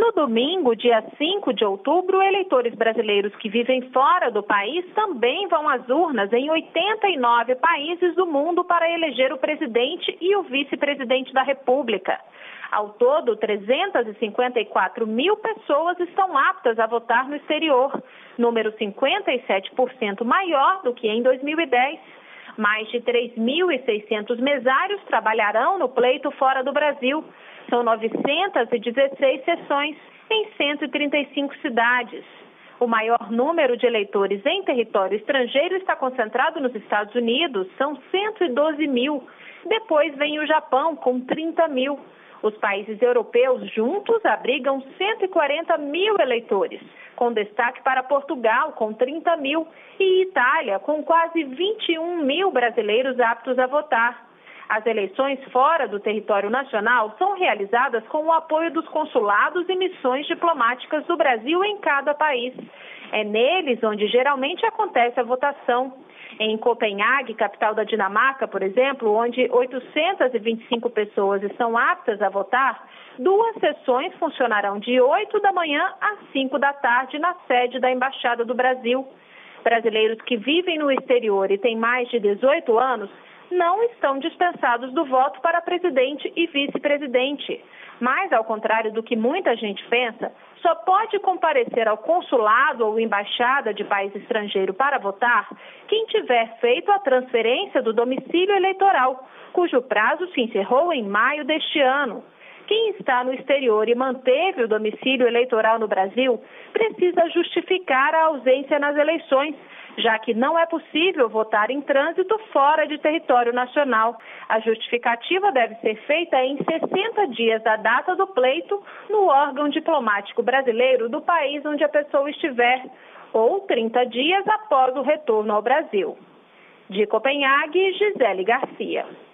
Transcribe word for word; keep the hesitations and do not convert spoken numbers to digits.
No domingo, dia cinco de outubro, eleitores brasileiros que vivem fora do país também vão às urnas em oitenta e nove países do mundo para eleger o presidente e o vice-presidente da República. Ao todo, trezentas e cinquenta e quatro mil pessoas estão aptas a votar no exterior, número cinquenta e sete por cento maior do que em dois mil e dez. Mais de três mil e seiscentos mesários trabalharão no pleito fora do Brasil. São novecentas e dezesseis sessões em cento e trinta e cinco cidades. O maior número de eleitores em território estrangeiro está concentrado nos Estados Unidos, são cento e doze mil. Depois vem o Japão, com trinta mil. Os países europeus juntos abrigam cento e quarenta mil eleitores, com destaque para Portugal, com trinta mil, e Itália, com quase vinte e um mil brasileiros aptos a votar. As eleições fora do território nacional são realizadas com o apoio dos consulados e missões diplomáticas do Brasil em cada país. É neles onde geralmente acontece a votação. Em Copenhague, capital da Dinamarca, por exemplo, onde oitocentas e vinte e cinco pessoas estão aptas a votar, duas sessões funcionarão de oito da manhã às cinco da tarde na sede da Embaixada do Brasil. Brasileiros que vivem no exterior e têm mais de dezoito anos não estão dispensados do voto para presidente e vice-presidente. Mas, ao contrário do que muita gente pensa, só pode comparecer ao consulado ou embaixada de país estrangeiro para votar quem tiver feito a transferência do domicílio eleitoral, cujo prazo se encerrou em maio deste ano. Quem está no exterior e manteve o domicílio eleitoral no Brasil precisa justificar a ausência nas eleições, já que não é possível votar em trânsito fora de território nacional. A justificativa deve ser feita em sessenta dias da data do pleito no órgão diplomático brasileiro do país onde a pessoa estiver, ou trinta dias após o retorno ao Brasil. De Copenhague, Gisele Garcia.